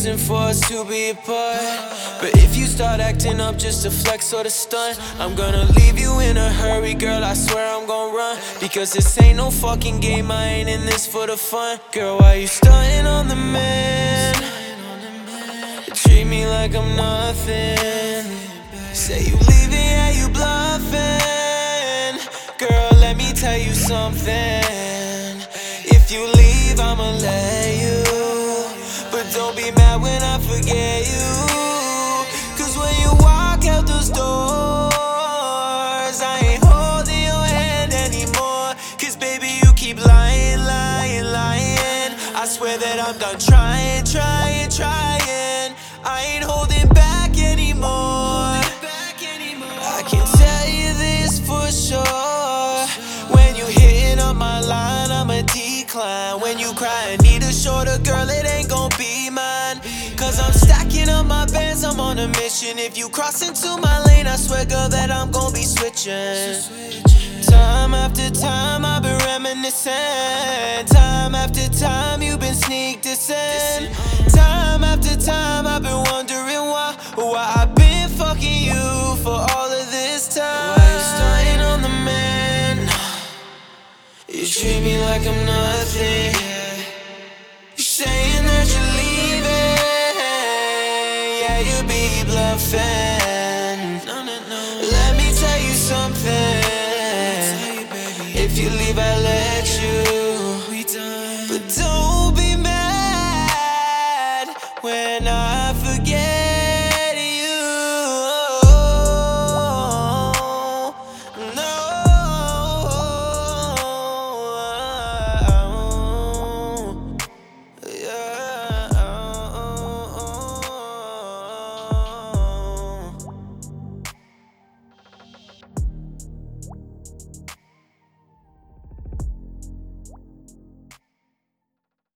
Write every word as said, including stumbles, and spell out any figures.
reason for us to be apart. But if you start acting up just to flex or to stunt, I'm gonna leave you in a hurry, girl, I swear I'm gonna run. Because this ain't no fucking game, I ain't in this for the fun. Girl, why you stunting on the man? You treat me like I'm nothing. Say you leaving, yeah, you bluffing. Girl, let me tell you something. If you leave, I'ma let you. But don't be mad when I forget you. Cause when you walk out those doors, I ain't holding your hand anymore. Cause baby, you keep lying, lying, lying. I swear that I'm done trying, trying, trying. I ain't holding back anymore. I can tell you this for sure. When you hitting up my line, I'ma decline. When you cry and need a shoulder, girl, it ain't gon' be mine. Cause I'm stacking up my bands, I'm on a mission. If you cross into my lane, I swear, girl, that I'm gon' be switching. Time after time, I've been reminiscing. Time after time, you've been sneak dissing. Time after time, I've been wondering why. Why I've been fucking you for all of this time. Why you stunting on the man? You treat me like I'm nothing. You saying that you're leaving, yeah, you be bluffing. Let me tell you something. If you leave, I let you.